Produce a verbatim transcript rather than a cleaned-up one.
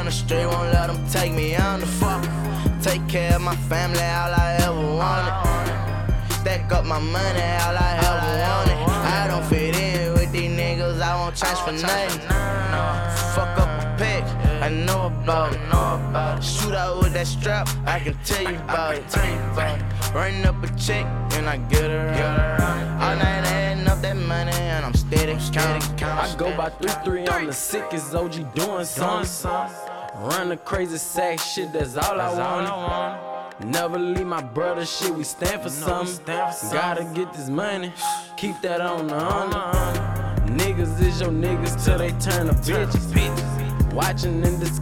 the street, won't let them take me on the fuck. Take care of my family, all I ever wanted. Stack up my money, all I ever wanted. I don't fit in with these niggas, I won't change for nothing. Fuck up a pick, I know about it. Shoot out with that strap, I can tell you about it. Run up a chick, and I get her out. All night adding up that money, and I'm steady counting. I go by three three, I'm the sickest O G doing something. Run the crazy sack shit, that's all I want. Never leave my brother shit, we stand for something. Gotta get this money, keep that on the honor. Niggas is your niggas till they turn to bitches. Watching in this